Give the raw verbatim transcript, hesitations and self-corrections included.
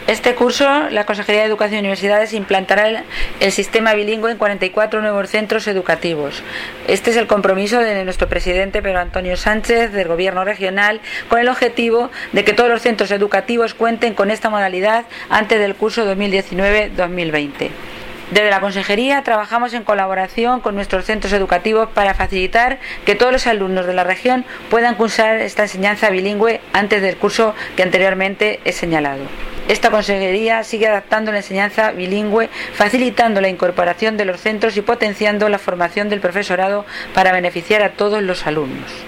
Este curso, la Consejería de Educación y Universidades implantará el, el sistema bilingüe en cuarenta y cuatro nuevos centros educativos. Este es el compromiso de nuestro presidente Pedro Antonio Sánchez, del Gobierno regional, con el objetivo de que todos los centros educativos cuenten con esta modalidad antes del curso dos mil diecinueve dos mil veinte. Desde la Consejería trabajamos en colaboración con nuestros centros educativos para facilitar que todos los alumnos de la región puedan cursar esta enseñanza bilingüe antes del curso que anteriormente he señalado. Esta Consejería sigue adaptando la enseñanza bilingüe, facilitando la incorporación de los centros y potenciando la formación del profesorado para beneficiar a todos los alumnos.